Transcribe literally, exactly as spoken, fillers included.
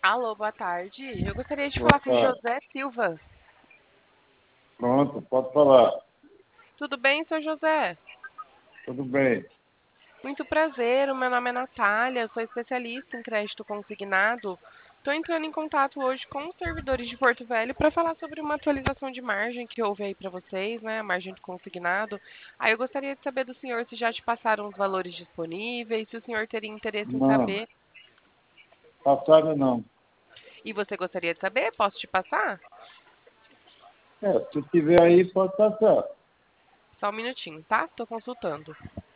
Alô, boa tarde. Eu gostaria de Boa falar com tarde. José Silva. Pronto, pode falar. Tudo bem, seu José? Tudo bem. Muito prazer, o meu nome é Natália, sou especialista em crédito consignado. Estou entrando em contato hoje com os servidores de Porto Velho para falar sobre uma atualização de margem que houve aí para vocês, né? A margem do consignado. Aí eu gostaria de saber do senhor se já te passaram os valores disponíveis, se o senhor teria interesse em Não, saber. passado não. E você gostaria de saber? Posso te passar? É, se tiver aí, pode passar. Só um minutinho, tá? Estou consultando.